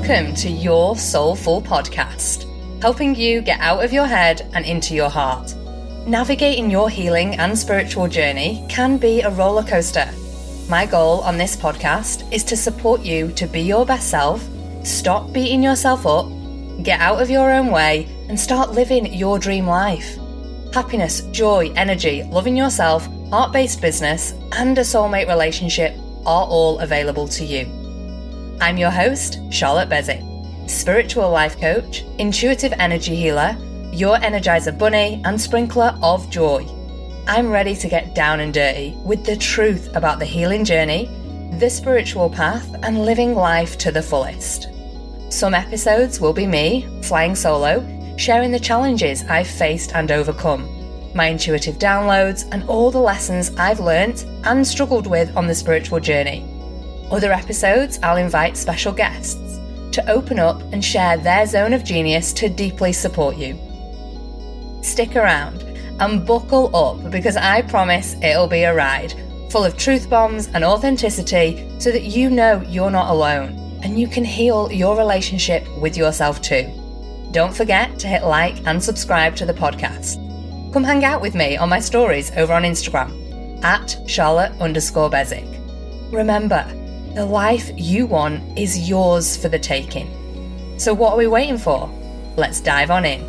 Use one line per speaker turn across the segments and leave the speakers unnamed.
Welcome to Your Soulful Podcast, helping you get out of your head and into your heart. Navigating your healing and spiritual journey can be a roller coaster. My goal on this podcast is to support you to be your best self, stop beating yourself up, get out of your own way, and start living your dream life. Happiness, joy, energy, loving yourself, heart-based business, and a soulmate relationship are all available to you. I'm your host, Charlotte Bezic, spiritual life coach, intuitive energy healer, your Energizer bunny, and sprinkler of joy. I'm ready to get down and dirty with the truth about the healing journey, the spiritual path, and living life to the fullest. Some episodes will be me, flying solo, sharing the challenges I've faced and overcome, my intuitive downloads, and all the lessons I've learnt and struggled with on the spiritual journey. Other episodes, I'll invite special guests to open up and share their zone of genius to deeply support you. Stick around and buckle up because I promise it'll be a ride full of truth bombs and authenticity so that you know you're not alone and you can heal your relationship with yourself too. Don't forget to hit like and subscribe to the podcast. Come hang out with me on my stories over on Instagram at Charlotte_Bezic. Remember, the life you want is yours for the taking. So what are we waiting for? Let's dive on in.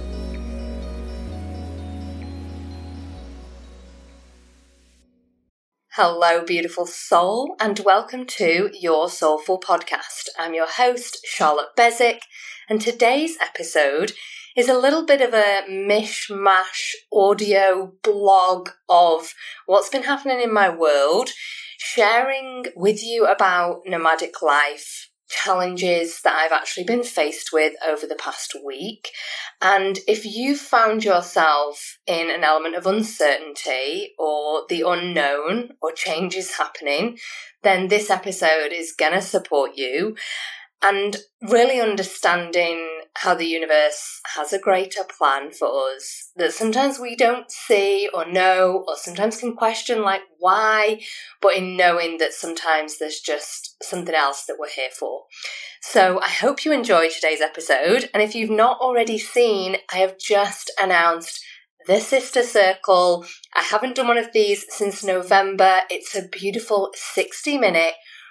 Hello, beautiful soul, and welcome to Your Soulful Podcast. I'm your host, Charlotte Bezic, and today's episode is a little bit of a mishmash audio blog of what's been happening in my world, sharing with you about nomadic life, challenges that I've actually been faced with over the past week. And if you've found yourself in an element of uncertainty or the unknown or changes happening, then this episode is going to support you. And really understanding how the universe has a greater plan for us that sometimes we don't see or know, or sometimes can question like why, but in knowing that sometimes there's just something else that we're here for. So I hope you enjoy today's episode. And if you've not already seen, I have just announced the Sister Circle. I haven't done one of these since November. It's a beautiful 60-minute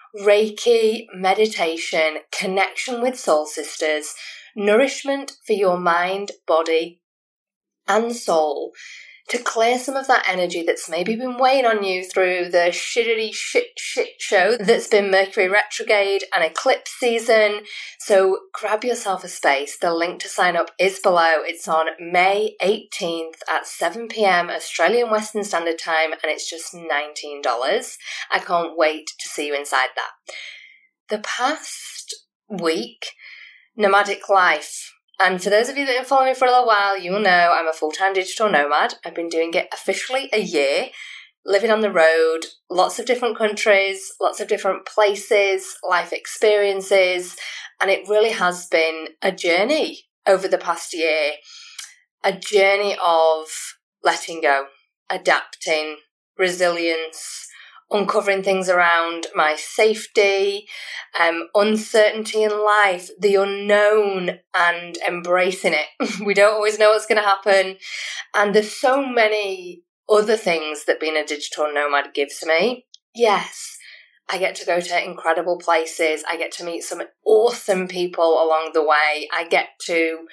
Reiki, meditation, connection with soul sisters, nourishment for your mind, body, and soul to clear some of that energy that's maybe been weighing on you through the shit show that's been Mercury retrograde and eclipse season. So grab yourself a space. The link to sign up is below. It's on May 18th at 7 p.m. Australian Western Standard Time, and it's just $19. I can't wait to see you inside that. The past week, nomadic life. And for those of you that have followed me for a little while, you'll know I'm a full-time digital nomad. I've been doing it officially a year, living on the road, lots of different countries, lots of different places, life experiences, and it really has been a journey over the past year, a journey of letting go, adapting, resilience, uncovering things around my safety, uncertainty in life, the unknown, and embracing it. We don't always know what's going to happen. And there's so many other things that being a digital nomad gives me. Yes, I get to go to incredible places. I get to meet some awesome people along the way. I get to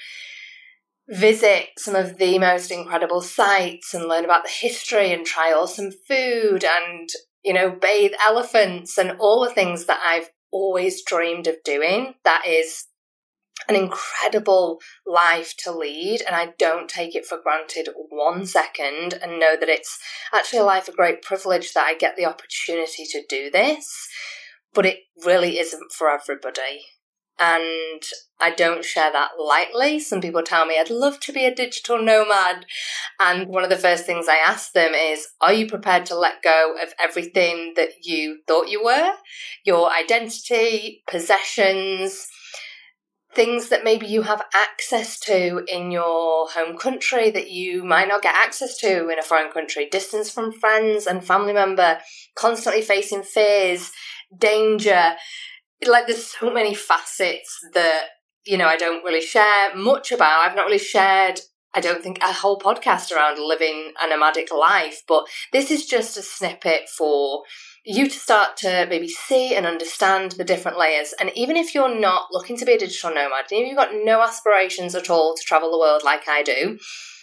visit some of the most incredible sites and learn about the history and try awesome food and bathe elephants and all the things that I've always dreamed of doing. That is an incredible life to lead, and I don't take it for granted 1 second and know that it's actually a life of great privilege that I get the opportunity to do this, but it really isn't for everybody. And I don't share that lightly. Some people tell me I'd love to be a digital nomad. And one of the first things I ask them is, are you prepared to let go of everything that you thought you were? Your identity, possessions, things that maybe you have access to in your home country that you might not get access to in a foreign country, distance from friends and family member, constantly facing fears, danger, like there's so many facets that, I don't really share much about. I've not really shared, I don't think, a whole podcast around living a nomadic life, but this is just a snippet for you to start to maybe see and understand the different layers. And even if you're not looking to be a digital nomad, even if you've got no aspirations at all to travel the world like I do,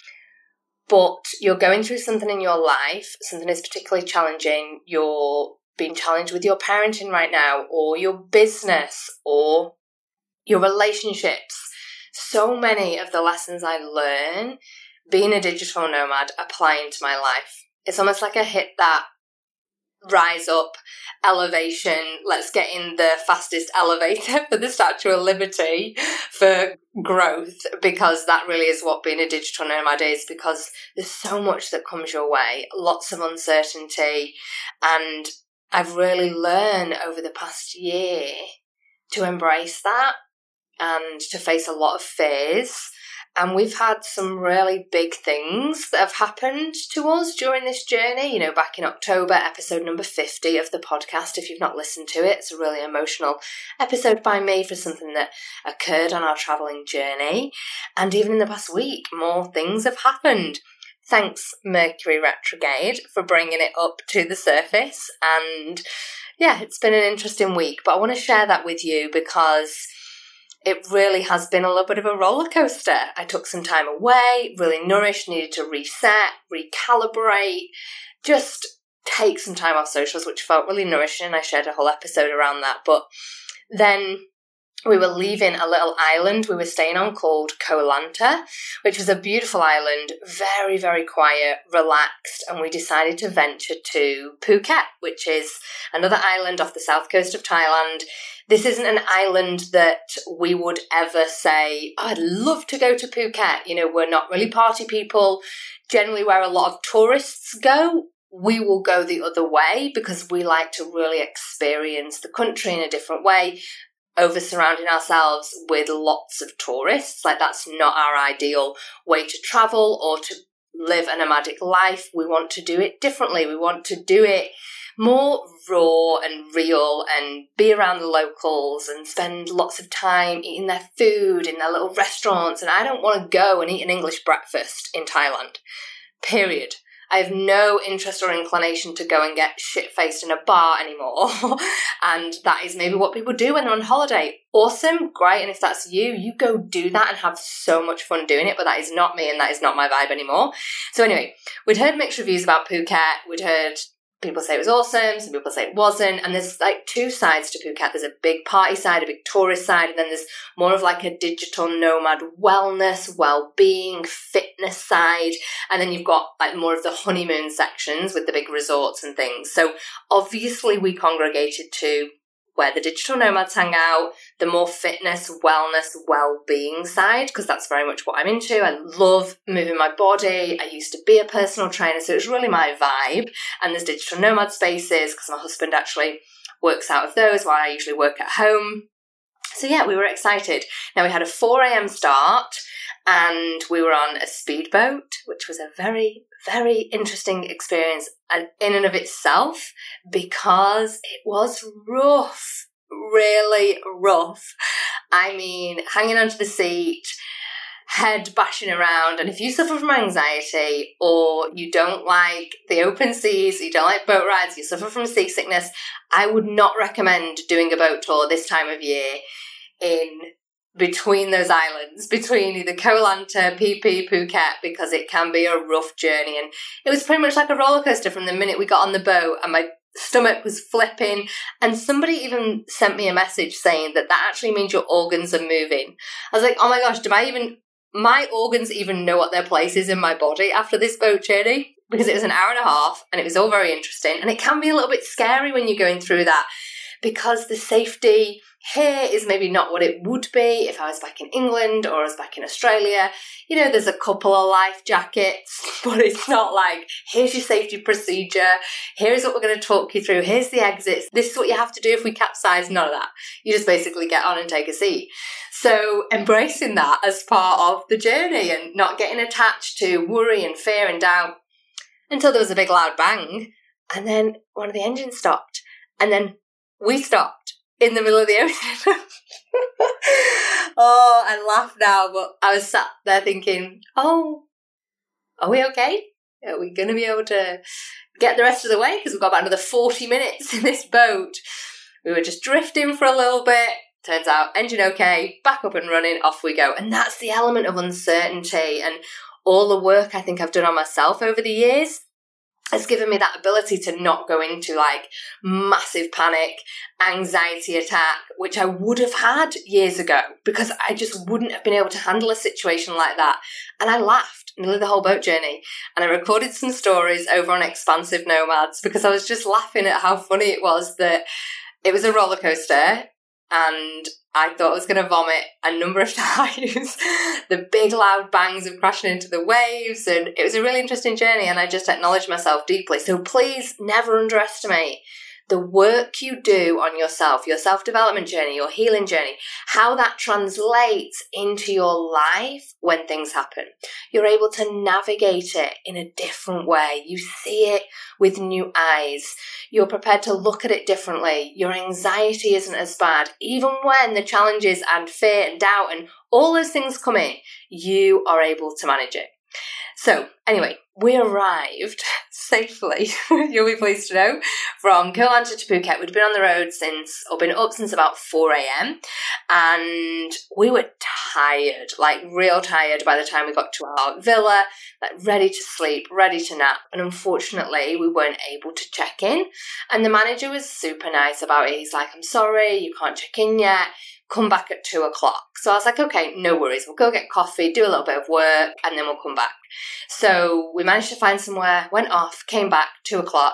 but you're going through something in your life, something is particularly challenging, you're being challenged with your parenting right now, or your business, or your relationships. So many of the lessons I learn being a digital nomad apply into my life. It's almost like I hit that rise up, elevation, let's get in the fastest elevator for the Statue of Liberty for growth, because that really is what being a digital nomad is, because there's so much that comes your way, lots of uncertainty, and I've really learned over the past year to embrace that and to face a lot of fears. And we've had some really big things that have happened to us during this journey. Back in October, episode number 50 of the podcast, if you've not listened to it, it's a really emotional episode by me for something that occurred on our travelling journey. And even in the past week, more things have happened. Thanks, Mercury retrograde, for bringing it up to the surface. And yeah, it's been an interesting week, but I want to share that with you because it really has been a little bit of a roller coaster. I took some time away, really nourished, needed to reset, recalibrate, just take some time off socials, which felt really nourishing. I shared a whole episode around that. But then we were leaving a little island we were staying on called Koh Lanta, which was a beautiful island, very, very quiet, relaxed, and we decided to venture to Phuket, which is another island off the south coast of Thailand. This isn't an island that we would ever say, I'd love to go to Phuket. We're not really party people. Generally, where a lot of tourists go, we will go the other way because we like to really experience the country in a different way, over surrounding ourselves with lots of tourists. Like, that's not our ideal way to travel or to live a nomadic life. We want to do it differently. We want to do it more raw and real and be around the locals and spend lots of time eating their food in their little restaurants. And I don't want to go and eat an English breakfast in Thailand, period. I have no interest or inclination to go and get shit-faced in a bar anymore. And that is maybe what people do when they're on holiday. Awesome, great. And if that's you, you go do that and have so much fun doing it. But that is not me and that is not my vibe anymore. So anyway, we'd heard mixed reviews about Phuket. We'd heard people say it was awesome, some people say it wasn't, and there's like two sides to Phuket. There's a big party side, a big tourist side, and then there's more of like a digital nomad wellness, well-being, fitness side, and then you've got like more of the honeymoon sections with the big resorts and things. So obviously we congregated to where the digital nomads hang out, the more fitness, wellness, well-being side, because that's very much what I'm into. I love moving my body. I used to be a personal trainer, so it was really my vibe. And there's digital nomad spaces, because my husband actually works out of those while I usually work at home. So yeah, we were excited. Now we had a 4 a.m. start and we were on a speedboat, which was a very, very interesting experience in and of itself because it was rough, really rough. I mean, hanging onto the seat, head bashing around, and if you suffer from anxiety or you don't like the open seas, you don't like boat rides, you suffer from seasickness, I would not recommend doing a boat tour this time of year in between those islands, between either Koh Lanta, Phi Phi, Phuket, because it can be a rough journey. And it was pretty much like a roller coaster from the minute we got on the boat, and my stomach was flipping, and somebody even sent me a message saying that actually means your organs are moving. I was like, oh my gosh, my organs even know what their place is in my body after this boat journey? Because it was an hour and a half and it was all very interesting. And it can be a little bit scary when you're going through that because the safety here is maybe not what it would be if I was back in England or I was back in Australia. You know, there's a couple of life jackets, but it's not like, here's your safety procedure, here's what we're going to talk you through, here's the exits, this is what you have to do if we capsize, none of that. You just basically get on and take a seat. So embracing that as part of the journey and not getting attached to worry and fear and doubt until there was a big loud bang, and then one of the engines stopped, and then we stopped. in the middle of the ocean. Oh, I laugh now, but I was sat there thinking, oh, are we okay? Are we going to be able to get the rest of the way? Because we've got about another 40 minutes in this boat. We were just drifting for a little bit. Turns out, engine okay, back up and running, off we go. And that's the element of uncertainty. And all the work I think I've done on myself over the years has given me that ability to not go into like massive panic, anxiety attack, which I would have had years ago because I just wouldn't have been able to handle a situation like that. And I laughed nearly the whole boat journey. And I recorded some stories over on Expansive Nomads because I was just laughing at how funny it was that it was a roller coaster and I thought I was going to vomit a number of times. The big loud bangs of crashing into the waves, and it was a really interesting journey, and I just acknowledged myself deeply. So please never underestimate the work you do on yourself, your self-development journey, your healing journey, how that translates into your life when things happen. You're able to navigate it in a different way. You see it with new eyes. You're prepared to look at it differently. Your anxiety isn't as bad. Even when the challenges and fear and doubt and all those things come in, you are able to manage it. So, anyway, we arrived safely, you'll be pleased to know, from Koh Lanta to Phuket. We'd been on the road been up since about 4 a.m. and we were tired, like real tired by the time we got to our villa, like ready to sleep, ready to nap. And unfortunately, we weren't able to check in. And the manager was super nice about it. He's like, I'm sorry, you can't check in yet. Come back at 2 o'clock. So I was like, okay, no worries. We'll go get coffee, do a little bit of work, and then we'll come back. So we managed to find somewhere, went off, came back, 2 o'clock.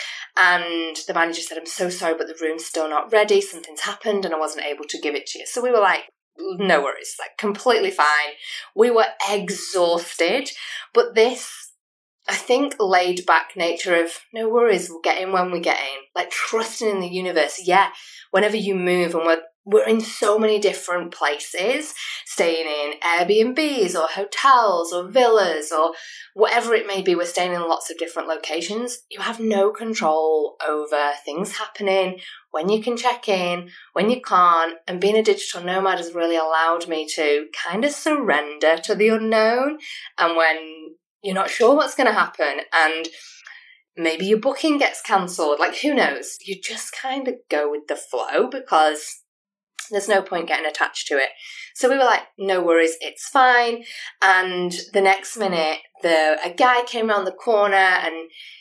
And the manager said, I'm so sorry, but the room's still not ready. Something's happened and I wasn't able to give it to you. So we were like, no worries, like completely fine. We were exhausted, but this, I think, laid back nature of no worries, we'll get in when we get in, like trusting in the universe. Yeah, whenever you move, and we're in so many different places, staying in Airbnbs or hotels or villas or whatever it may be. We're staying in lots of different locations. You have no control over things happening, when you can check in, when you can't. And being a digital nomad has really allowed me to kind of surrender to the unknown. And when you're not sure what's going to happen and maybe your booking gets cancelled, like who knows? You just kind of go with the flow because there's no point getting attached to it. So we were like, no worries, it's fine. And the next minute, a guy came around the corner and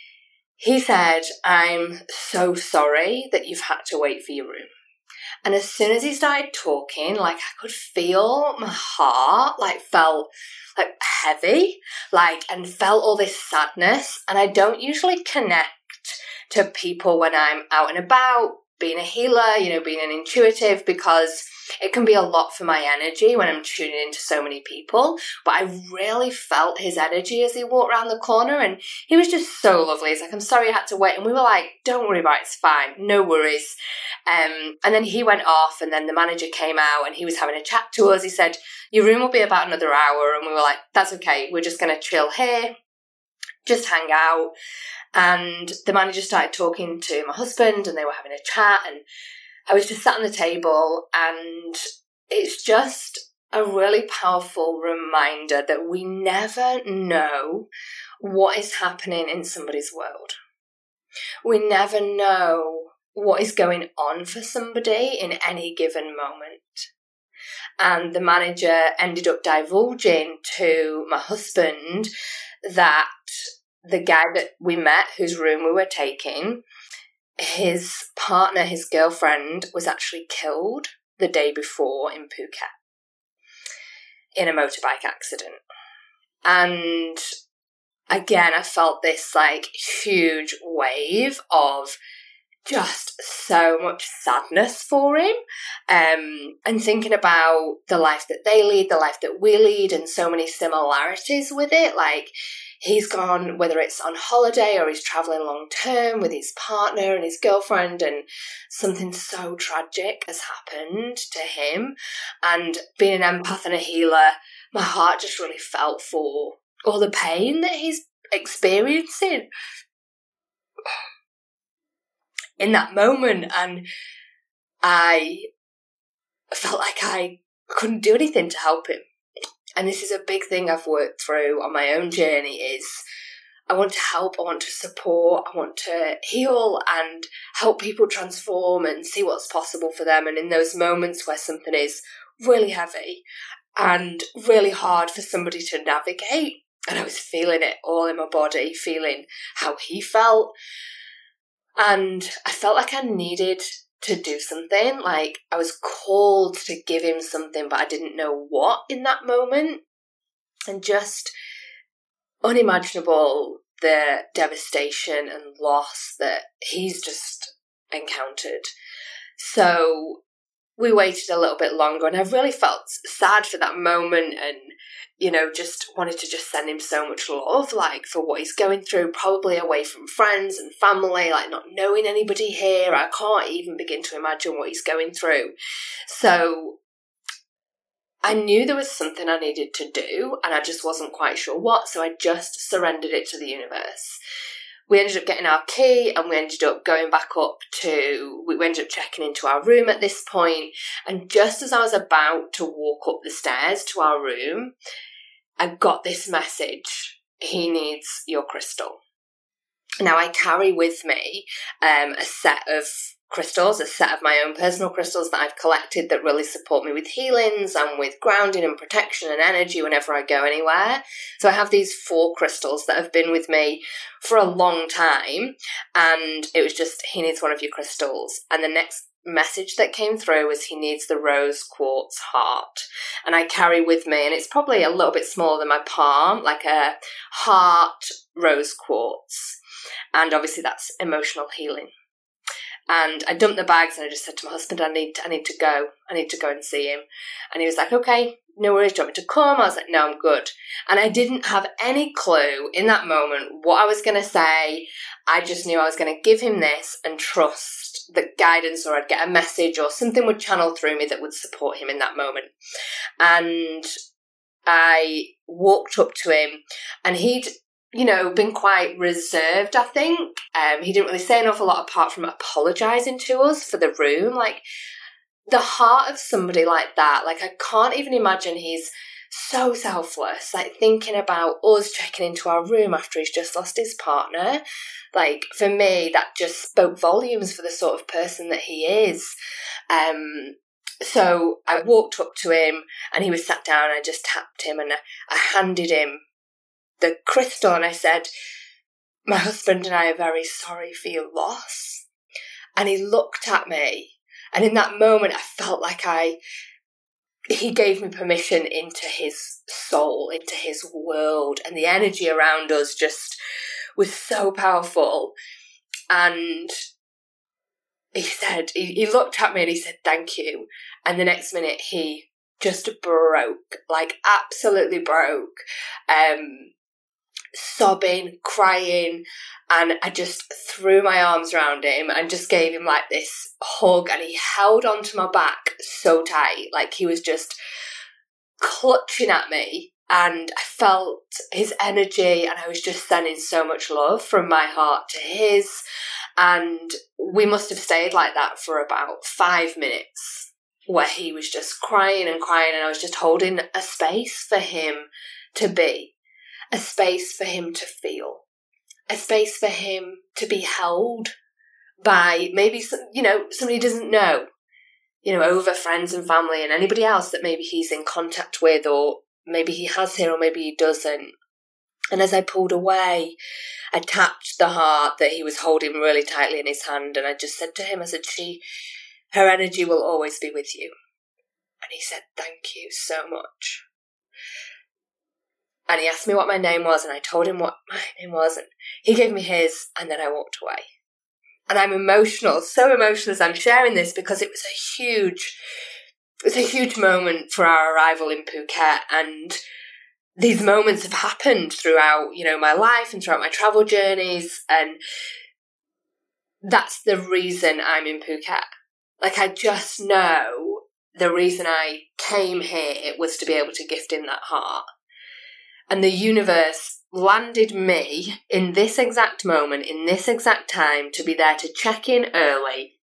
he said, I'm so sorry that you've had to wait for your room. And as soon as he started talking, like I could feel my heart felt like heavy, and felt all this sadness. And I don't usually connect to people when I'm out and about, being a healer, being an intuitive, because it can be a lot for my energy when I'm tuning into so many people. But I really felt his energy as he walked around the corner, and he was just so lovely. He's like, I'm sorry you had to wait. And we were like, don't worry about it, it's fine, no worries. And then he went off, and then the manager came out and he was having a chat to us. He said, your room will be about another hour. And we were like, that's okay, we're just going to chill here, just hang out. And the manager started talking to my husband and they were having a chat, and I was just sat on the table. And it's just a really powerful reminder that we never know what is happening in somebody's world. We never know what is going on for somebody in any given moment. And the manager ended up divulging to my husband that the guy that we met, whose room we were taking, his partner, his girlfriend, was actually killed the day before in Phuket in a motorbike accident. And again, I felt this huge wave of just so much sadness for him, and thinking about the life that they lead, the life that we lead, and so many similarities with it. He's gone, whether it's on holiday or he's traveling long term with his partner and his girlfriend, and something so tragic has happened to him. And being an empath and a healer, my heart just really felt for all the pain that he's experiencing in that moment. And I felt like I couldn't do anything to help him. And this is a big thing I've worked through on my own journey is I want to help, I want to support, I want to heal and help people transform and see what's possible for them. And in those moments where something is really heavy and really hard for somebody to navigate, and I was feeling it all in my body, feeling how he felt, and I felt like I needed to do something, like I was called to give him something, but I didn't know what in that moment. And just unimaginable the devastation and loss that he's just encountered. So we waited a little bit longer, and I really felt sad for that moment and, just wanted to just send him so much love, like, for what he's going through, probably away from friends and family, like, not knowing anybody here. I can't even begin to imagine what he's going through. So I knew there was something I needed to do, and I just wasn't quite sure what, so I just surrendered it to the universe. We ended up getting our key, and we ended up going back up we ended up checking into our room at this point, and just as I was about to walk up the stairs to our room, I got this message: he needs your crystal. Now, I carry with me a set of crystals, a set of my own personal crystals that I've collected that really support me with healings and with grounding and protection and energy whenever I go anywhere. So I have these 4 crystals that have been with me for a long time, and it was just, he needs one of your crystals. And the next message that came through was he needs the rose quartz heart. And I carry with me, and it's probably a little bit smaller than my palm, like a heart rose quartz. And obviously that's emotional healing. And I dumped the bags, and I just said to my husband, I need to go. I need to go and see him. And he was like, okay, no worries, do you want me to come? I was like, no, I'm good. And I didn't have any clue in that moment what I was going to say. I just knew I was going to give him this and trust the guidance, or I'd get a message or something would channel through me that would support him in that moment. And I walked up to him, and he'd been quite reserved, I think. He didn't really say an awful lot apart from apologising to us for the room. Like, the heart of somebody like that, like, I can't even imagine he's so selfless, like, thinking about us checking into our room after he's just lost his partner. Like, for me, that just spoke volumes for the sort of person that he is. So I walked up to him, and he was sat down, and I just tapped him, and I handed him the crystal, and I said, my husband and I are very sorry for your loss. And he looked at me, and in that moment I felt like he gave me permission into his soul, into his world, and the energy around us just was so powerful. And he looked at me and he said, thank you. And the next minute he just broke, like, absolutely broke. Sobbing, crying, and I just threw my arms around him and just gave him like this hug, and he held onto my back so tight, like he was just clutching at me, and I felt his energy, and I was just sending so much love from my heart to his. And we must have stayed like that for about 5 minutes, where he was just crying and crying, and I was just holding a space for him to be. A space for him to feel, a space for him to be held by maybe, somebody he doesn't know, over friends and family and anybody else that maybe he's in contact with, or maybe he has here, or maybe he doesn't. And as I pulled away, I tapped the heart that he was holding really tightly in his hand, and I just said to him, I said, her energy will always be with you. And he said, thank you so much. And he asked me what my name was, and I told him what my name was, and he gave me his, and then I walked away. And I'm emotional, so emotional as I'm sharing this, because it was a huge moment for our arrival in Phuket, and these moments have happened throughout, my life and throughout my travel journeys, and that's the reason I'm in Phuket. Like, I just know the reason I came here was to be able to gift him that heart. And the universe landed me in this exact moment, in this exact time, to be there to check in early,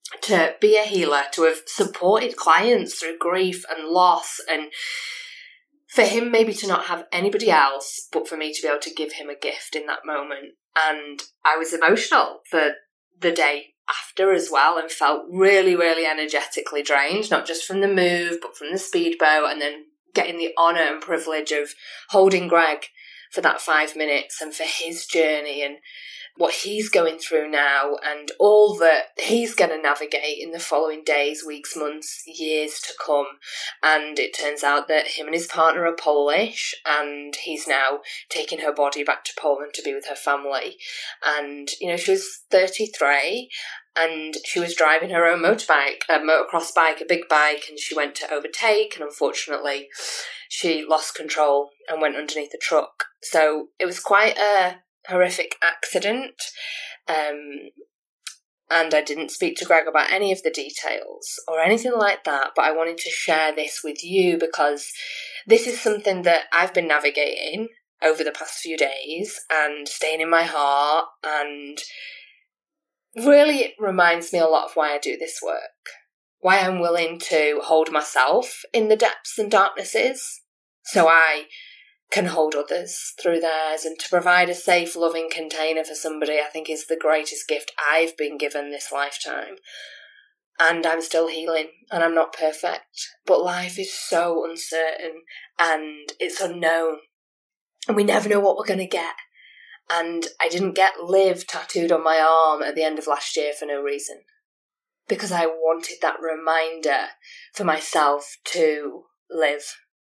to be a healer, to have supported clients through grief and loss, and for him maybe to not have anybody else, but for me to be able to give him a gift in that moment. And I was emotional for the day after as well, and felt really, really energetically drained, not just from the move, but from the speedboat, and then getting the honour and privilege of holding Greg for that 5 minutes and for his journey and what he's going through now and all that he's going to navigate in the following days, weeks, months, years to come. And it turns out that him and his partner are Polish, and he's now taking her body back to Poland to be with her family. And, you know, she was 33 and she was driving her own motorbike, a motocross bike, a big bike, and she went to overtake, and unfortunately she lost control and went underneath the truck. So it was quite a horrific accident, and I didn't speak to Greg about any of the details or anything like that, but I wanted to share this with you because this is something that I've been navigating over the past few days and staying in my heart, and really it reminds me a lot of why I do this work, why I'm willing to hold myself in the depths and darknesses so I can hold others through theirs, and to provide a safe, loving container for somebody, I think is the greatest gift I've been given this lifetime. And I'm still healing, and I'm not perfect, but life is so uncertain and it's unknown, and we never know what we're going to get. And I didn't get live tattooed on my arm at the end of last year for no reason, because I wanted that reminder for myself to live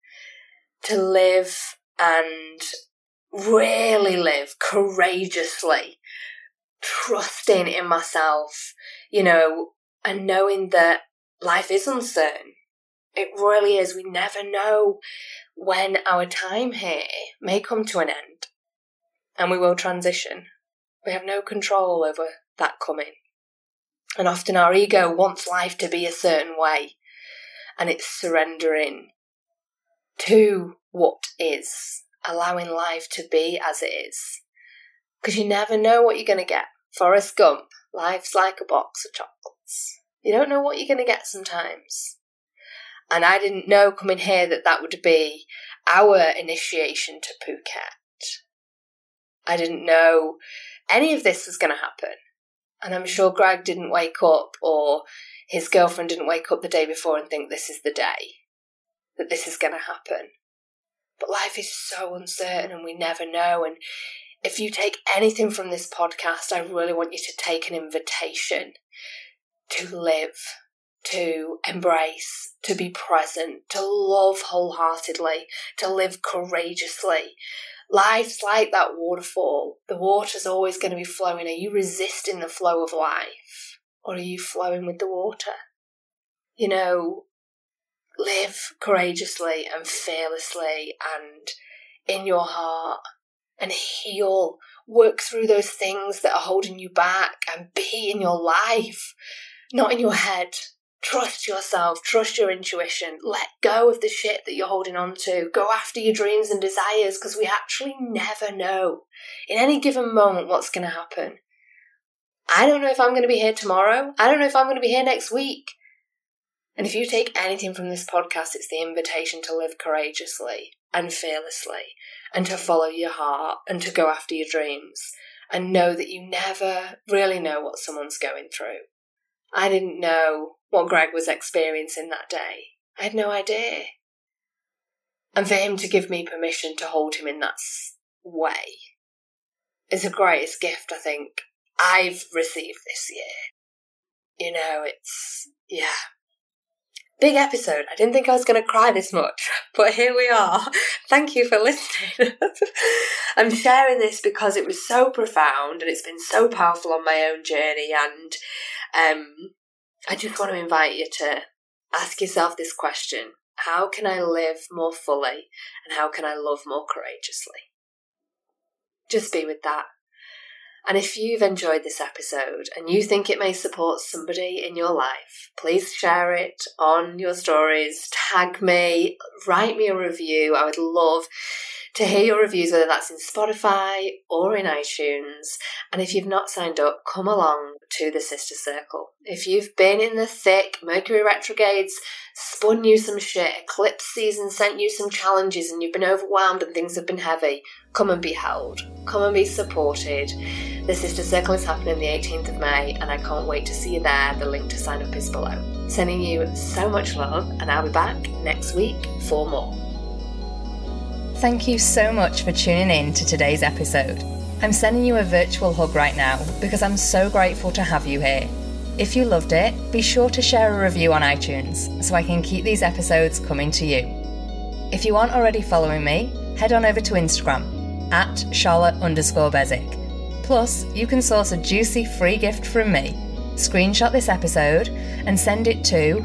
and really live courageously, trusting in myself, you know, and knowing that life is uncertain. It really is. We never know when our time here may come to an end, and we will transition. We have no control over that coming. And often our ego wants life to be a certain way, and it's surrendering to what is, allowing life to be as it is. Because you never know what you're going to get. Forrest Gump, life's like a box of chocolates. You don't know what you're going to get sometimes. And I didn't know coming here that would be our initiation to Phuket. I didn't know any of this was going to happen. And I'm sure Greg didn't wake up, or his girlfriend didn't wake up the day before and think this is the day that this is going to happen. But life is so uncertain and we never know. And if you take anything from this podcast, I really want you to take an invitation to live, to embrace, to be present, to love wholeheartedly, to live courageously. Life's like that waterfall. The water's always going to be flowing. Are you resisting the flow of life, or are you flowing with the water? You know, live courageously and fearlessly and in your heart, and heal. Work through those things that are holding you back and be in your life, not in your head. Trust yourself, trust your intuition, let go of the shit that you're holding on to. Go after your dreams and desires, because we actually never know in any given moment what's going to happen. I don't know if I'm going to be here tomorrow. I don't know if I'm going to be here next week. And if you take anything from this podcast, it's the invitation to live courageously and fearlessly, and to follow your heart and to go after your dreams, and know that you never really know what someone's going through. I didn't know what Greg was experiencing that day. I had no idea. And for him to give me permission to hold him in that way is the greatest gift I think I've received this year. You know, it's, yeah. Big episode. I didn't think I was going to cry this much, but here we are. Thank you for listening. I'm sharing this because it was so profound and it's been so powerful on my own journey, and I just want to invite you to ask yourself this question: how can I live more fully, and how can I love more courageously? Just be with that. And if you've enjoyed this episode and you think it may support somebody in your life, please share it on your stories, tag me, write me a review. I would love to hear your reviews, whether that's in Spotify or in iTunes. And if you've not signed up, come along to the Sister Circle. If you've been in the thick, Mercury retrogrades spun you some shit, eclipse season sent you some challenges and you've been overwhelmed and things have been heavy, come and be held. Come and be supported. The Sister Circle is happening the 18th of May and I can't wait to see you there. The link to sign up is below. Sending you so much love and I'll be back next week for more. Thank you so much for tuning in to today's episode. I'm sending you a virtual hug right now because I'm so grateful to have you here. If you loved it, be sure to share a review on iTunes so I can keep these episodes coming to you. If you aren't already following me, head on over to Instagram @Charlotte_Bezic. Plus, you can source a juicy free gift from me. Screenshot this episode and send it to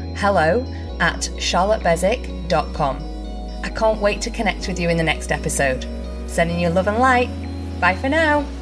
hello@charlottebezic.com. I can't wait to connect with you in the next episode. Sending you love and light. Bye for now.